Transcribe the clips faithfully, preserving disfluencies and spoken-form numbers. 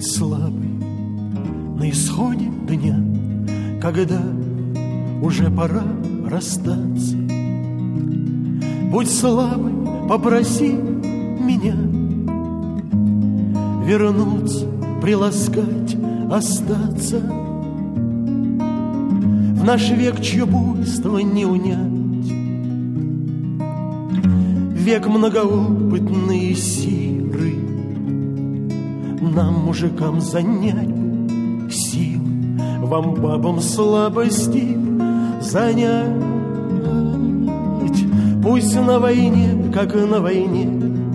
Будь слабый на исходе дня, когда уже пора расстаться. Будь слабый, попроси меня вернуться, приласкать, остаться. В наш век, чье буйство не унять, век многоопытный и сирый, нам, мужикам, занять сил, вам, бабам, слабости занять. Пусть на войне, как на войне,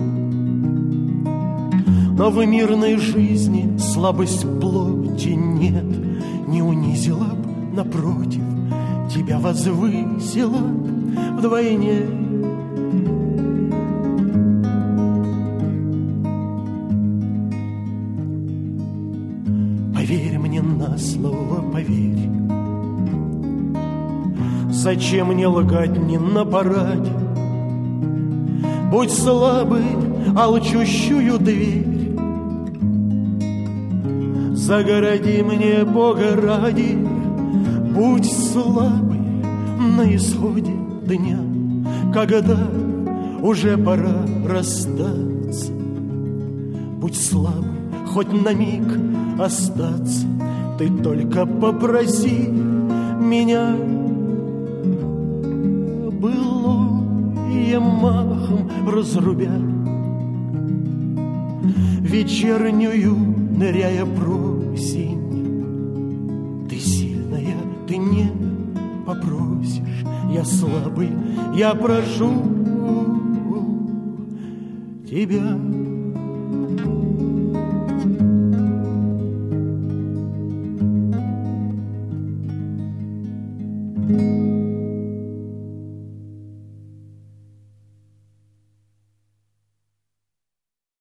но в мирной жизни слабость плоти нет. Не унизила б, напротив, тебя возвысила вдвойне. Поверь мне на слово, поверь. Зачем мне лгать не на параде? Будь слабый, алчущую дверь загороди мне, Бога ради. Будь слабый на исходе дня, когда уже пора расстаться. Будь слабый, хоть на миг остаться. Ты только попроси меня, былое махом разрубя, вечернюю ныряя просень. Ты сильная, ты не попросишь. Я слабый, я прошу тебя.